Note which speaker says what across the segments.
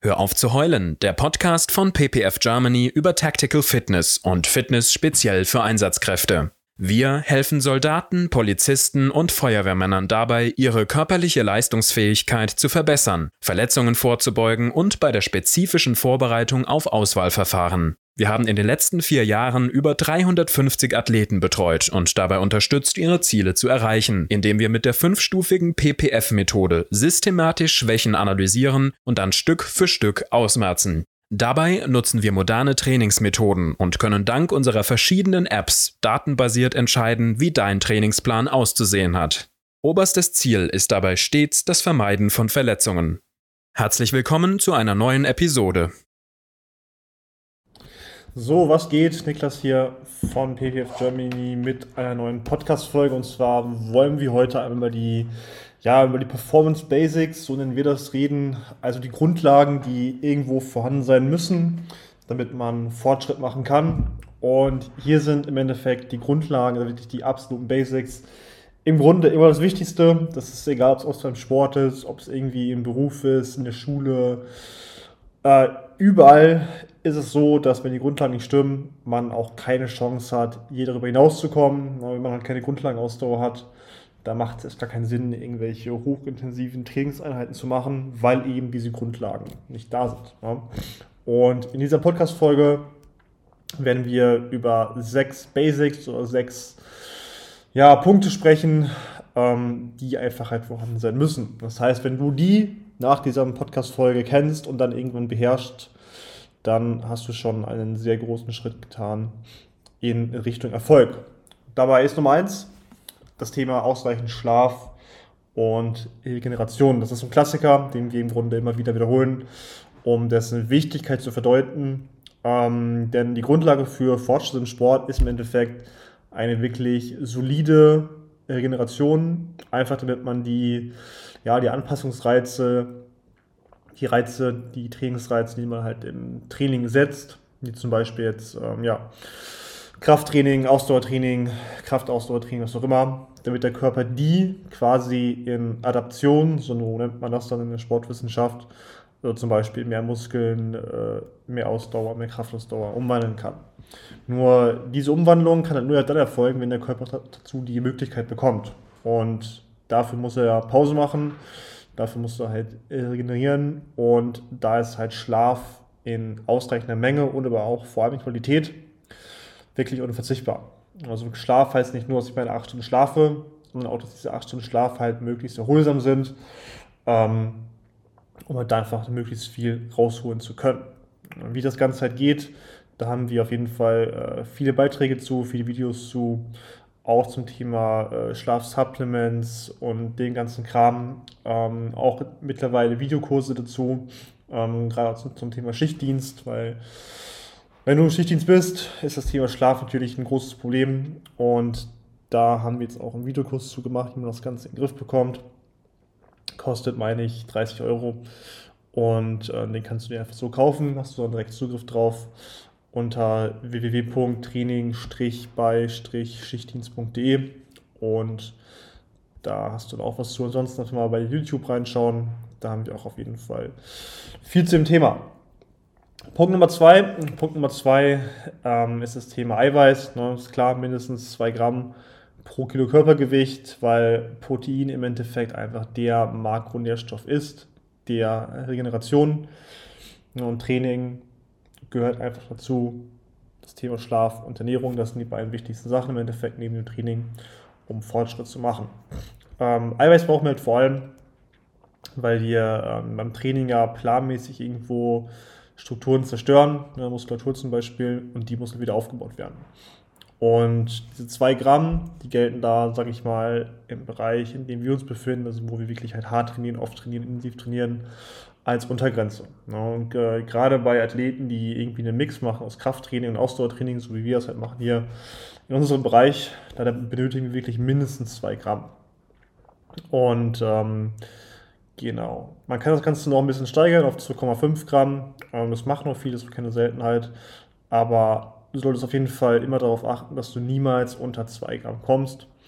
Speaker 1: Hör auf zu heulen, der Podcast von PPF Germany über Tactical Fitness und Fitness speziell für Einsatzkräfte. Wir helfen Soldaten, Polizisten und Feuerwehrmännern dabei, ihre körperliche Leistungsfähigkeit zu verbessern, Verletzungen vorzubeugen und bei der spezifischen Vorbereitung auf Auswahlverfahren. Wir haben in den letzten 4 Jahren über 350 Athleten betreut und dabei unterstützt, ihre Ziele zu erreichen, indem wir mit der 5-stufigen PPF-Methode systematisch Schwächen analysieren und dann Stück für Stück ausmerzen. Dabei nutzen wir moderne Trainingsmethoden und können dank unserer verschiedenen Apps datenbasiert entscheiden, wie dein Trainingsplan auszusehen hat. Oberstes Ziel ist dabei stets das Vermeiden von Verletzungen. Herzlich willkommen zu einer neuen Episode.
Speaker 2: So, was geht? Niklas hier von PPF Germany mit einer neuen Podcast-Folge. Und zwar wollen wir heute einmal über die Performance Basics, so nennen wir das, reden. Also die Grundlagen, die irgendwo vorhanden sein müssen, damit man Fortschritt machen kann. Und hier sind im Endeffekt die Grundlagen, also wirklich die absoluten Basics. Im Grunde immer das Wichtigste. Das ist egal, ob es beim Sport ist, ob es irgendwie im Beruf ist, in der Schule. Überall ist es so, dass wenn die Grundlagen nicht stimmen, man auch keine Chance hat, je darüber hinauszukommen. Wenn man halt keine Grundlagenausdauer hat, da macht es gar keinen Sinn, irgendwelche hochintensiven Trainingseinheiten zu machen, weil eben diese Grundlagen nicht da sind. Und in dieser Podcast-Folge werden wir über 6 Basics oder 6 Punkte sprechen, die einfach halt vorhanden sein müssen. Das heißt, wenn du die nach dieser Podcast-Folge kennst und dann irgendwann beherrschst, dann hast du schon einen sehr großen Schritt getan in Richtung Erfolg. Dabei ist Nummer 1 das Thema ausreichend Schlaf und Regeneration. Das ist ein Klassiker, den wir im Grunde immer wieder wiederholen, um dessen Wichtigkeit zu verdeuten. Denn die Grundlage für Fortschritt im Sport ist im Endeffekt eine wirklich solide Regeneration, einfach damit man die Anpassungsreize, die Trainingsreize, die man halt im Training setzt, wie zum Beispiel jetzt Krafttraining, Ausdauertraining, Kraftausdauertraining, was auch immer, damit der Körper die quasi in Adaption, so nennt man das dann in der Sportwissenschaft, also zum Beispiel mehr Muskeln, mehr Ausdauer, mehr Kraftausdauer umwandeln kann. Nur diese Umwandlung kann halt nur dann erfolgen, wenn der Körper dazu die Möglichkeit bekommt. Und dafür muss er Pause machen, dafür muss er halt regenerieren und da ist halt Schlaf in ausreichender Menge und aber auch vor allem in Qualität wirklich unverzichtbar. Also Schlaf heißt nicht nur, dass ich meine 8 Stunden schlafe, sondern auch, dass diese 8 Stunden Schlaf halt möglichst erholsam sind, um halt einfach möglichst viel rausholen zu können. Und wie das Ganze halt geht, da haben wir auf jeden Fall viele Beiträge zu, viele Videos zu, auch zum Thema Schlafsupplements und den ganzen Kram, auch mittlerweile Videokurse dazu, gerade zum Thema Schichtdienst, weil wenn du im Schichtdienst bist, ist das Thema Schlaf natürlich ein großes Problem und da haben wir jetzt auch einen Videokurs zu gemacht, wie man das Ganze in den Griff bekommt. Kostet, meine ich, 30 € und den kannst du dir einfach so kaufen, hast du dann direkt Zugriff drauf unter www.training-bei-schichtdienst.de und da hast du dann auch was zu. Ansonsten einfach mal bei YouTube reinschauen, da haben wir auch auf jeden Fall viel zu dem Thema. Punkt Nummer 2 ist das Thema Eiweiß. Ist klar, mindestens 2 Gramm pro Kilo Körpergewicht, weil Protein im Endeffekt einfach der Makronährstoff ist, der Regeneration. Und Training gehört einfach dazu. Das Thema Schlaf und Ernährung, das sind die beiden wichtigsten Sachen im Endeffekt neben dem Training, um Fortschritt zu machen. Eiweiß brauchen wir halt vor allem, weil wir beim Training ja planmäßig irgendwo Strukturen zerstören, Muskulatur zum Beispiel, und die muss wieder aufgebaut werden. Und diese 2 Gramm, die gelten da, sage ich mal, im Bereich, in dem wir uns befinden, also wo wir wirklich halt hart trainieren, oft trainieren, intensiv trainieren, als Untergrenze. Und gerade bei Athleten, die irgendwie einen Mix machen aus Krafttraining und Ausdauertraining, so wie wir es halt machen hier in unserem Bereich, da benötigen wir wirklich mindestens 2 Gramm. Und genau. Man kann das Ganze noch ein bisschen steigern auf 2,5 Gramm. Das macht noch viel, das ist keine Seltenheit. Aber du solltest auf jeden Fall immer darauf achten, dass du niemals unter 2 Gramm kommst.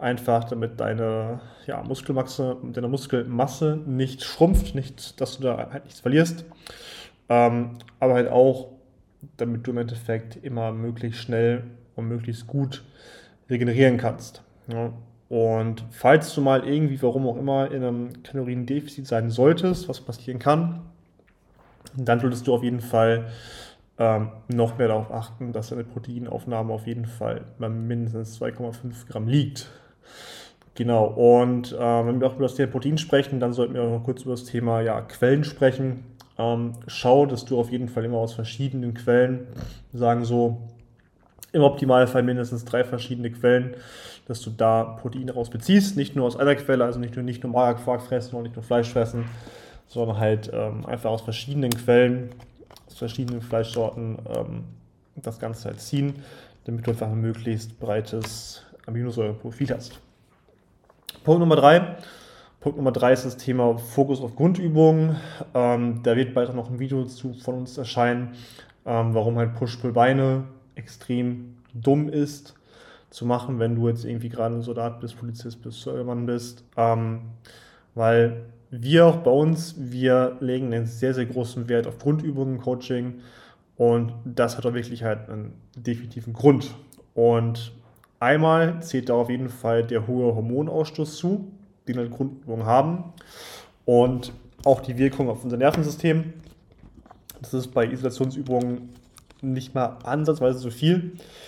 Speaker 2: einfach damit deine Muskelmasse nicht schrumpft, nicht, dass du da halt nichts verlierst, aber halt auch, damit du im Endeffekt immer möglichst schnell und möglichst gut regenerieren kannst. Ja. Und falls du mal irgendwie, warum auch immer, in einem Kaloriendefizit sein solltest, was passieren kann, dann solltest du auf jeden Fall noch mehr darauf achten, dass deine Proteinaufnahme auf jeden Fall bei mindestens 2,5 Gramm liegt. Genau, und wenn wir auch über das Thema Protein sprechen, dann sollten wir auch noch kurz über das Thema Quellen sprechen. Schau, dass du auf jeden Fall immer aus verschiedenen Quellen, sagen so, im Optimalfall mindestens 3 verschiedene Quellen, dass du da Proteine raus beziehst. Nicht nur aus einer Quelle, also nicht nur Magerquark fressen und nicht nur Fleisch fressen, sondern halt einfach aus verschiedenen Quellen, aus verschiedenen Fleischsorten das Ganze halt ziehen, damit du einfach ein möglichst breites Aminosäureprofil hast. Punkt Nummer 3 ist das Thema Fokus auf Grundübungen. Da wird bald auch noch ein Video von uns erscheinen, warum halt Push-Pull-Beine extrem dumm ist zu machen, wenn du jetzt irgendwie gerade ein Soldat bist, Polizist bist, Steuermann bist. Weil wir auch bei uns, wir legen einen sehr, sehr großen Wert auf Grundübungen, Coaching, und das hat auch wirklich halt einen definitiven Grund. Und einmal zählt da auf jeden Fall der hohe Hormonausstoß zu, den halt Grundübungen haben, und auch die Wirkung auf unser Nervensystem. Das ist bei Isolationsübungen nicht mal ansatzweise so viel.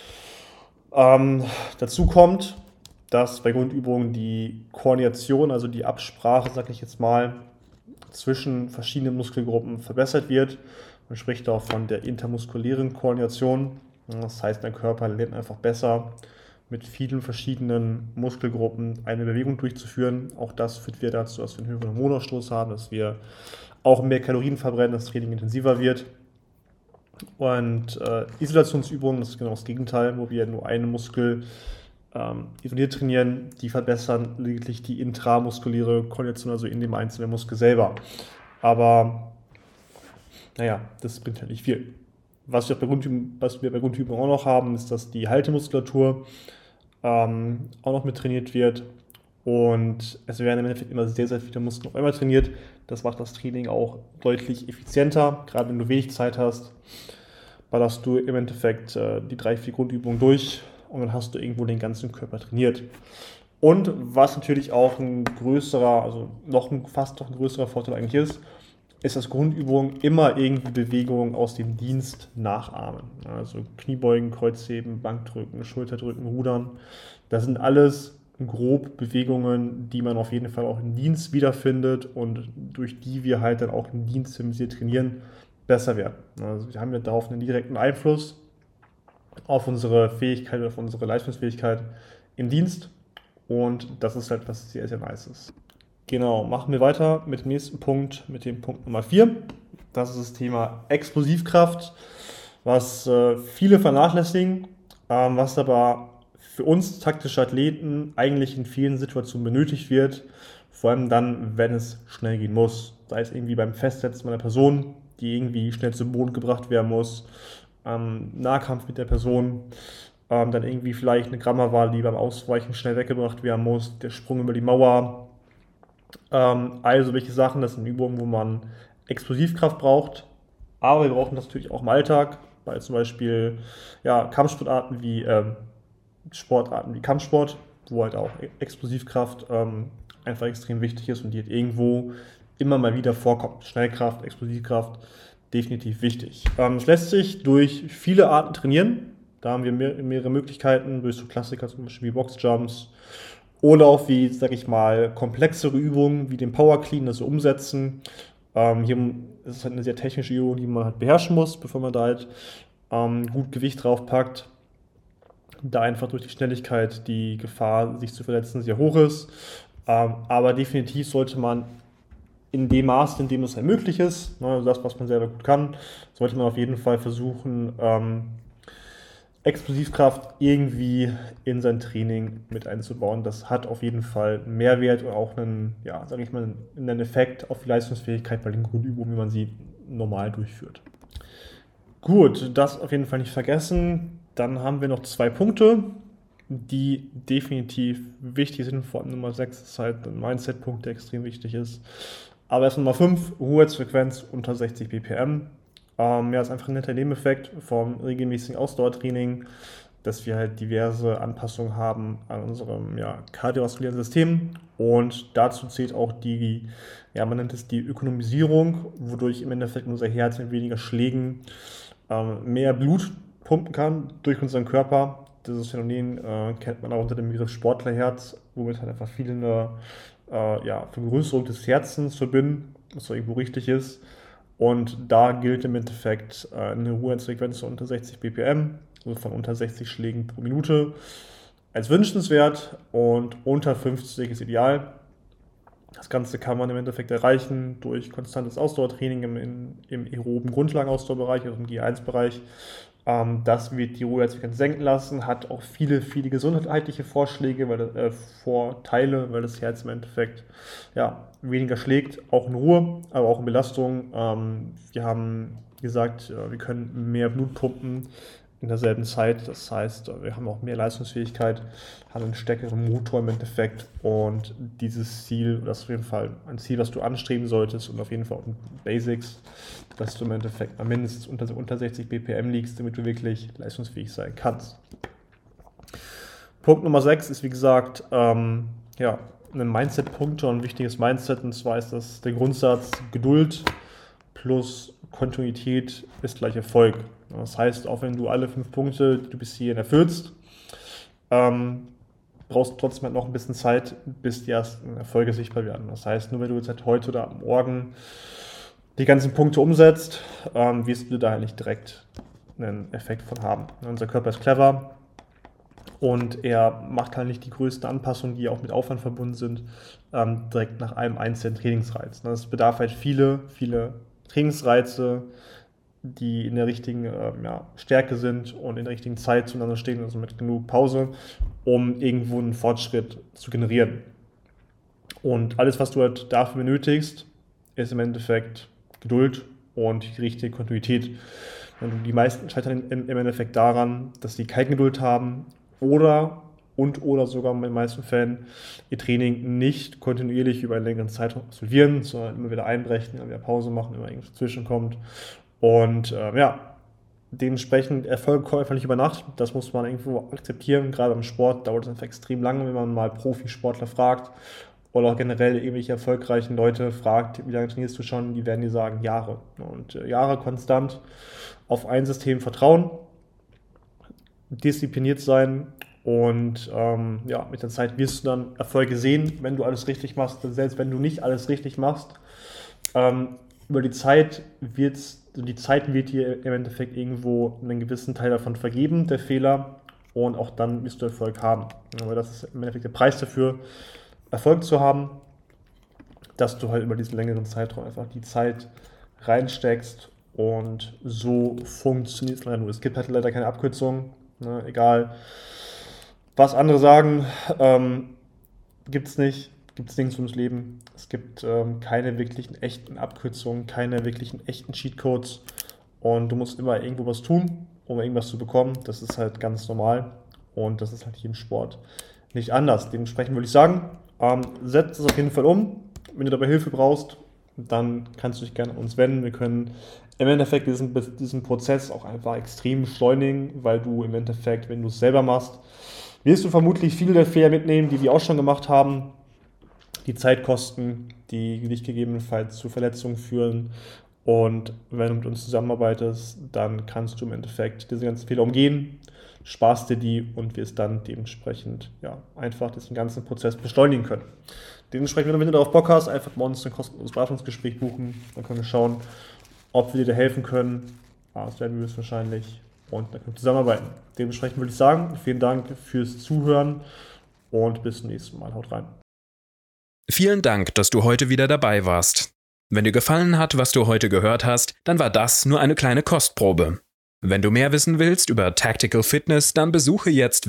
Speaker 2: Dazu kommt, dass bei Grundübungen die Koordination, also die Absprache, sag ich jetzt mal, zwischen verschiedenen Muskelgruppen verbessert wird. Man spricht auch von der intermuskulären Koordination. Das heißt, dein Körper lernt einfach besser, mit vielen verschiedenen Muskelgruppen eine Bewegung durchzuführen. Auch das führt wieder dazu, dass wir einen höheren Hormonausstoß haben, dass wir auch mehr Kalorien verbrennen, das Training intensiver wird. Und Isolationsübungen, das ist genau das Gegenteil, wo wir nur einen Muskel isoliert trainieren, die verbessern lediglich die intramuskuläre Koordination, also in dem einzelnen Muskel selber. Aber das bringt halt nicht viel. Was wir bei Grundübungen auch noch haben, ist, dass die Haltemuskulatur auch noch mit trainiert wird. Und es werden im Endeffekt immer sehr, sehr viele Muskeln auf einmal trainiert. Das macht das Training auch deutlich effizienter. Gerade wenn du wenig Zeit hast, ballerst du im Endeffekt die 3-4 Grundübungen durch und dann hast du irgendwo den ganzen Körper trainiert. Und was natürlich auch fast noch ein größerer Vorteil eigentlich ist, dass Grundübungen immer irgendwie Bewegungen aus dem Dienst nachahmen. Also Kniebeugen, Kreuzheben, Bankdrücken, Schulterdrücken, Rudern. Das sind alles grob Bewegungen, die man auf jeden Fall auch im Dienst wiederfindet und durch die wir halt dann auch im Dienst, wenn wir sie trainieren, besser werden. Also wir haben ja darauf einen direkten Einfluss auf unsere Fähigkeit, auf unsere Leistungsfähigkeit im Dienst, und das ist halt was sehr, sehr nice ist. Genau, machen wir weiter mit dem nächsten Punkt, mit dem Punkt Nummer 4. Das ist das Thema Explosivkraft, was viele vernachlässigen, was aber für uns taktische Athleten eigentlich in vielen Situationen benötigt wird, vor allem dann, wenn es schnell gehen muss. Sei es irgendwie beim Festsetzen einer Person, die irgendwie schnell zum Boden gebracht werden muss, Nahkampf mit der Person, dann irgendwie vielleicht eine Grammawahl, die beim Ausweichen schnell weggebracht werden muss, der Sprung über die Mauer. Also welche Sachen, das sind Übungen, wo man Explosivkraft braucht, aber wir brauchen das natürlich auch im Alltag, bei zum Beispiel Kampfsportarten wie Kampfsport, wo halt auch Explosivkraft einfach extrem wichtig ist und die halt irgendwo immer mal wieder vorkommt. Schnellkraft, Explosivkraft, definitiv wichtig. Es lässt sich durch viele Arten trainieren. Da haben wir mehrere Möglichkeiten, durch so Klassiker zum Beispiel wie Boxjumps oder auch wie, sag ich mal, komplexere Übungen wie den Power Clean, das so umsetzen. Hier ist es halt eine sehr technische Übung, die man halt beherrschen muss, bevor man da halt gut Gewicht drauf packt. Da einfach durch die Schnelligkeit die Gefahr, sich zu verletzen, sehr hoch ist. Aber definitiv sollte man in dem Maße, in dem es halt möglich ist, also das, was man selber gut kann, sollte man auf jeden Fall versuchen, Explosivkraft irgendwie in sein Training mit einzubauen. Das hat auf jeden Fall einen Mehrwert und auch einen Effekt auf die Leistungsfähigkeit bei den Grundübungen, wie man sie normal durchführt. Gut, das auf jeden Fall nicht vergessen. Dann haben wir noch 2 Punkte. die definitiv wichtig sind. Vor allem Nummer 6 ist halt ein Mindset-Punkt, der extrem wichtig ist. Aber erst Nummer 5, Ruheheitsfrequenz unter 60 BPM. Ist einfach ein netter Nebeneffekt vom regelmäßigen Ausdauertraining, dass wir halt diverse Anpassungen haben an unserem kardiovaskulären System. Und dazu zählt auch man nennt es die Ökonomisierung, wodurch im Endeffekt unser Herz mit weniger Schlägen mehr Blut pumpen kann durch unseren Körper. Dieses Phänomen kennt man auch unter dem Begriff Sportlerherz, womit halt einfach viele eine Vergrößerung des Herzens verbinden, was irgendwo richtig ist. Und da gilt im Endeffekt eine Ruheheitsfrequenz unter 60 BPM, also von unter 60 Schlägen pro Minute, als wünschenswert, und unter 50 ist ideal. Das Ganze kann man im Endeffekt erreichen durch konstantes Ausdauertraining im aeroben Grundlagenausdauerbereich, also im G1-Bereich. Das wird die Ruheheitsfrequenz senken lassen, hat auch viele, viele gesundheitliche Vorteile, weil das Herz im Endeffekt weniger schlägt, auch in Ruhe, aber auch in Belastung. Wir haben gesagt, wir können mehr Blut pumpen in derselben Zeit. Das heißt, wir haben auch mehr Leistungsfähigkeit, haben einen stärkeren Motor im Endeffekt, und dieses Ziel, das ist auf jeden Fall ein Ziel, was du anstreben solltest, und auf jeden Fall auch in Basics, dass du im Endeffekt mindestens unter 60 BPM liegst, damit du wirklich leistungsfähig sein kannst. Punkt Nummer 6 ist, wie gesagt, ein Mindset-Punkt und ein wichtiges Mindset, und zwar ist das der Grundsatz: Geduld plus Kontinuität ist gleich Erfolg. Das heißt, auch wenn du alle 5 Punkte, die du bis hierhin erfüllst, brauchst du trotzdem noch ein bisschen Zeit, bis die ersten Erfolge sichtbar werden. Das heißt, nur wenn du jetzt halt heute oder morgen die ganzen Punkte umsetzt, wirst du da halt nicht direkt einen Effekt von haben. Unser Körper ist clever und er macht halt nicht die größten Anpassungen, die auch mit Aufwand verbunden sind, direkt nach einem einzelnen Trainingsreiz. Es bedarf halt viele Trainingsreize, die in der richtigen Stärke sind und in der richtigen Zeit zueinander stehen, also mit genug Pause, um irgendwo einen Fortschritt zu generieren. Und alles, was du halt dafür benötigst, ist im Endeffekt Geduld und die richtige Kontinuität. Die meisten scheitern im Endeffekt daran, dass sie keine Geduld haben oder sogar in den meisten Fällen ihr Training nicht kontinuierlich über einen längeren Zeitraum absolvieren, sondern immer wieder einbrechen, immer wieder Pause machen, immer irgendwas zwischenkommt. Und dementsprechend Erfolge kommen einfach nicht über Nacht. Das muss man irgendwo akzeptieren. Gerade beim Sport dauert es einfach extrem lange, wenn man mal Profisportler fragt oder auch generell irgendwelche erfolgreichen Leute fragt, wie lange trainierst du schon, die werden dir sagen, Jahre. Und Jahre konstant auf ein System vertrauen, diszipliniert sein, und mit der Zeit wirst du dann Erfolge sehen, wenn du alles richtig machst. Selbst wenn du nicht alles richtig machst, über die Zeit wird dir im Endeffekt irgendwo einen gewissen Teil davon vergeben, der Fehler, und auch dann wirst du Erfolg haben. Aber das ist im Endeffekt der Preis dafür, Erfolg zu haben, dass du halt über diesen längeren Zeitraum einfach die Zeit reinsteckst, und so funktioniert es leider nur. Es gibt halt leider keine Abkürzung, egal was andere sagen, gibt es nicht. Gibt es nirgends ums Leben. Es gibt keine wirklichen echten Abkürzungen, keine wirklichen echten Cheatcodes, und du musst immer irgendwo was tun, um irgendwas zu bekommen. Das ist halt ganz normal, und das ist halt hier im Sport nicht anders. Dementsprechend würde ich sagen, setz es auf jeden Fall um. Wenn du dabei Hilfe brauchst, dann kannst du dich gerne an uns wenden. Wir können im Endeffekt diesen Prozess auch einfach extrem beschleunigen, weil du im Endeffekt, wenn du es selber machst, wirst du vermutlich viele der Fehler mitnehmen, die wir auch schon gemacht haben, die Zeit kosten, die dich gegebenenfalls zu Verletzungen führen. Und wenn du mit uns zusammenarbeitest, dann kannst du im Endeffekt diese ganzen Fehler umgehen, sparst dir die und wirst dann dementsprechend einfach diesen ganzen Prozess beschleunigen können. Dementsprechend, wenn du darauf Bock hast, einfach bei uns ein kostenloses Beratungsgespräch buchen. Dann können wir schauen, ob wir dir da helfen können. Das werden wir wahrscheinlich. Und dann können wir zusammenarbeiten. Dementsprechend würde ich sagen, vielen Dank fürs Zuhören und bis zum nächsten Mal. Haut rein.
Speaker 1: Vielen Dank, dass du heute wieder dabei warst. Wenn dir gefallen hat, was du heute gehört hast, dann war das nur eine kleine Kostprobe. Wenn du mehr wissen willst über Tactical Fitness, dann besuche jetzt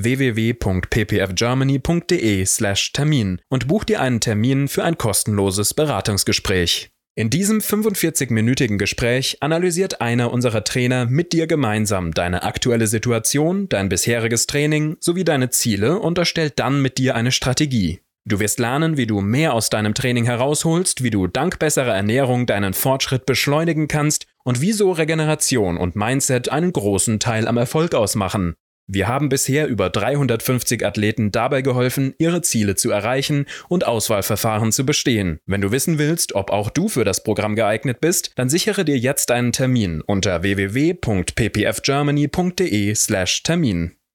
Speaker 1: www.ppfgermany.de/Termin und buch dir einen Termin für ein kostenloses Beratungsgespräch. In diesem 45-minütigen Gespräch analysiert einer unserer Trainer mit dir gemeinsam deine aktuelle Situation, dein bisheriges Training sowie deine Ziele und erstellt dann mit dir eine Strategie. Du wirst lernen, wie du mehr aus deinem Training herausholst, wie du dank besserer Ernährung deinen Fortschritt beschleunigen kannst und wieso Regeneration und Mindset einen großen Teil am Erfolg ausmachen. Wir haben bisher über 350 Athleten dabei geholfen, ihre Ziele zu erreichen und Auswahlverfahren zu bestehen. Wenn du wissen willst, ob auch du für das Programm geeignet bist, dann sichere dir jetzt einen Termin unter www.ppfgermany.de/Termin.